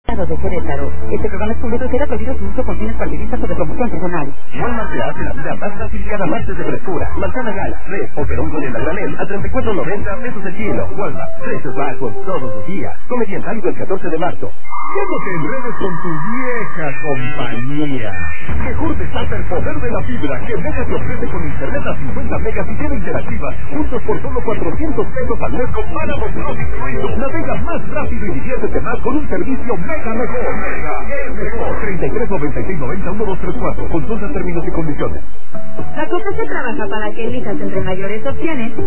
de Querétaro. Este programa es completo y queda prohibido su uso con fines partidistas o de promoción personal. Walmart te hace la vida más fácil cada martes de frescura. Manzana gala, res o perón con el a granel a 34.90 pesos el kilo. Walmart, precios bajos todos los días. Come bien válido el 14 de marzo. ¿Cómo te enredes con tu vieja compañía? Mejor desata el poder de la fibra que Mega te ofrece con internet a 50 megas y tiene interactiva. Juntos por solo 400 pesos al mes con páramo plus incluido. Navega más rápido y diviértete más con un servicio Mega mejor. Mega es mejor. 33 96 90 1234. Consulta términos y condiciones. La cosa se trabaja para que elijas entre mayores opciones